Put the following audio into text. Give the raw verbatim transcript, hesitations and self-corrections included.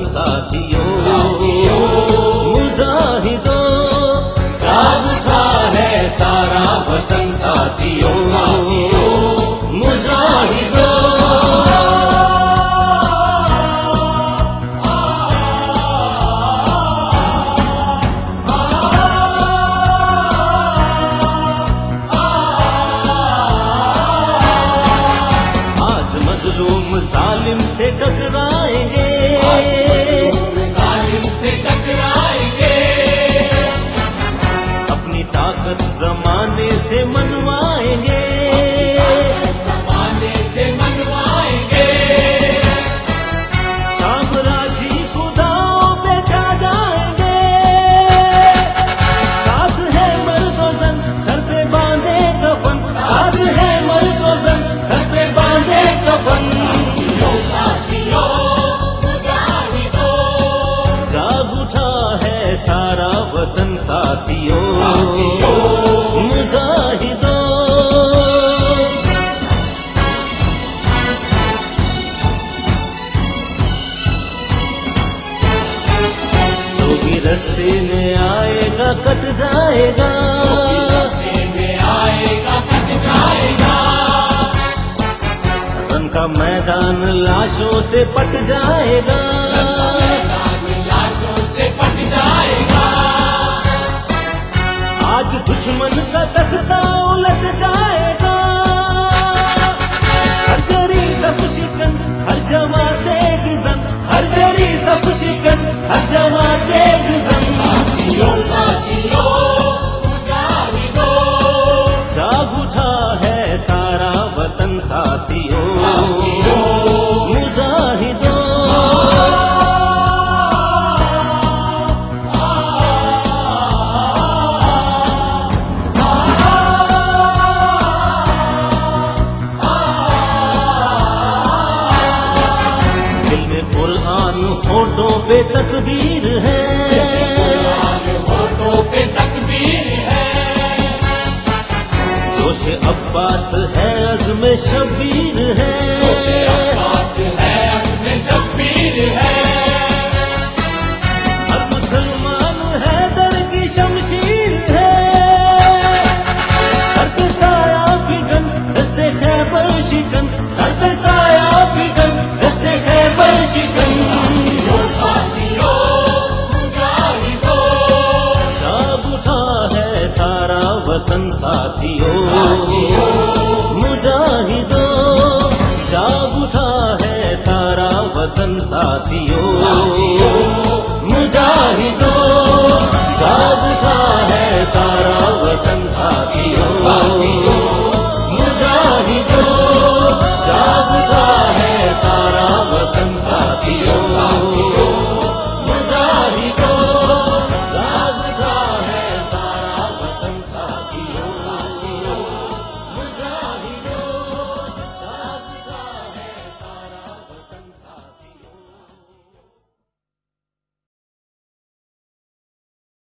वतन साथियों, मुजाहिदों जाग उठा है सारा वतन साथियों, मुजाहिदों मजलूम जालिम से टकराएंगे, जालिम से टकराएंगे, अपनी ताकत जमाने से मनवाएंगे, जमाने से मनवाएंगे, साम्राज्य खुदाओं पे छा जाएंगे, साथ है मर्दोजन सर पे बांधे कफन, साथ है मर्दोजन सर पे बांधे कफन, जाग उठा है सारा वतन साथियों, मुजाहिदों जो भी रस्ते में आएगा कट जाएगा, में आएगा कट जाएगा, रन का मैदान लाशों से पट जाएगा, लाशों से पट जाएगा, आज दुश्मन का तख्ता उलट जाएगा, हर जरी सब शिकन हर जवा देग जन, हर जरी सब शिकन हर जवा देग जन, साथियों साथियों मुजाहिदों, जाग उठा है सारा वतन साथियों, मुजाहिदों दिल में कुरान होठों पे तकबीर है, होठों पे तकबीर है, जोश अब्बास है अज़्म शबीर है, अब्बास है अज़्म शबीर है, हर मुसलमान है दर की शमशीर है, सर पे साया फिगन दस्ते खैबर शिकन, सर पे साया फिगन दस्ते खैबर शिकन, साथियों मुजाहिदों, जाग उठा है सारा वतन साथियों, मुजाहिदों जाग उठा है सारा वतन साथियों,